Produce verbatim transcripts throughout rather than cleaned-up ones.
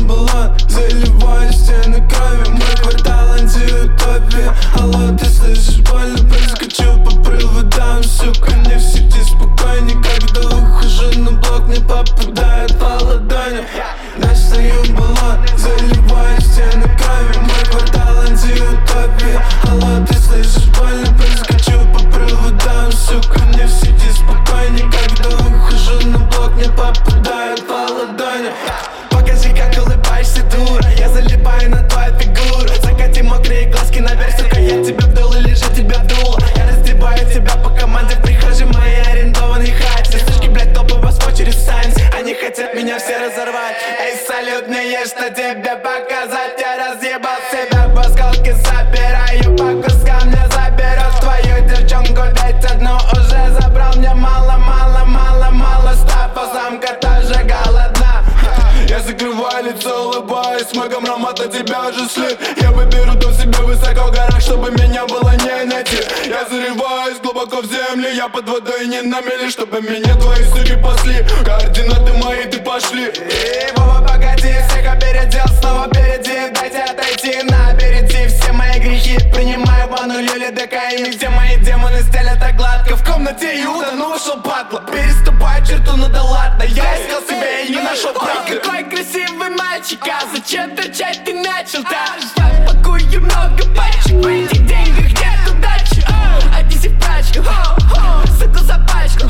баллон, заливаю стены кровью. Мой квартал антиутопия. Алло, ты слышишь, больно, проскочу по проводам. Сука, не в сети спокойней, когда выхожу на блок, мне попадает по ладони. Достаю баллон, заливаю стены кровью. Мой квартал антиутопия. Алло, ты слышишь, больно, проскочу по проводам. Сука, не в сети спокойней, когда выхожу на блок, мне попадает по ладони. Покажи, как улыбаешься, дура. Я залипаю на твою фигуру. Закати мокрые глазки наверх, сука, я тебя вдул или же тебя вдуло. Я раздеваю тебя по команде в прихожей моей арендованной хате. Слышки, блядь, топово спор через сайнс. Они хотят меня все разорвать. Эй, салют, мне есть что тебе показать. Я разъебал себя в осколки, собираю по кускам. Не заберешь твою девчонку, ведь одну уже забрал. Мне мало, мало, мало, мало. Стафа, самка тоже голодна. Я закрываю лицо, улыбаюсь, смогом аромата тебя уже слит. Я выберу дом себе высоко в горах, чтобы меня было не найти. Я зарываюсь глубоко в землю, я под водой не на мели, чтобы меня твои суки пасли. Координаты мои, ты пошли. И Вова, погоди, всех опередил, снова впереди. Дайте отойти на аперитив, все мои грехи принимаю ванну, люли, ДК. Где мои демоны стелят так гладко. В комнате Иуда, ну ушел падла. Переступаю черту, ну да ладно. Я искал себя и не нашел правды. Какой красивый мальчик, а зачем торчать ты начал-то? Я пакую много пачек, в этих деньгах нет удачи. Аддисив прачка, сука за пачку.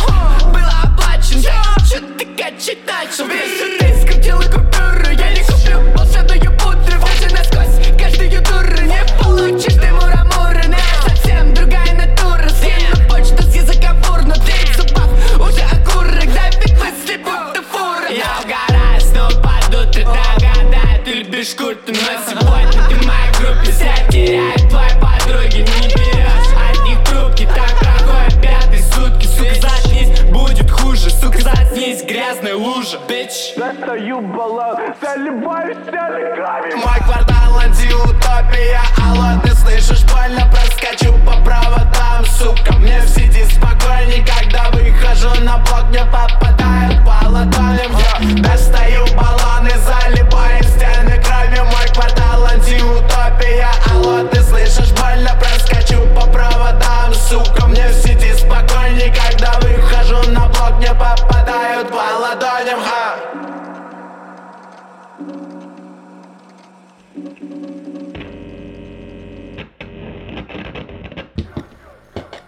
Было оплачено, чё ты качать начал? Весь ты скрутила купюру, я не куплю волшебную пудру. Выжи насквозь каждую дуру, не получишь ты мура-мура. Совсем другая натура, съем на почту с языка фур. Но ты в зубах уже окурок, давит мысли будто фура. Я угораю, снова паду, ты догадай. Ты любишь курту, но сегодня ты в моей группе. Себя теряет твои подруги, не берешь одних трубки. Так проходят пятые сутки, сука, заткнись, будет хуже. Сука, заткнись, грязная лужа, bitch. Достаю баллон, заливаю стены кровью. Мой квартал антиутопия. Алло, ты слышишь, больно, проскочу по проводам. Сука, мне в сети спокойней, когда выхожу на блок, мне попадают по ладоням. Я достаю баллоны, заливаю стены кровью. Мой квартал антиутопия. Алло, ты слышишь, больно, проскочу по проводам. Сука, мне в сети спокойней, когда выхожу на блок, мне попадают по ладоням. Ха.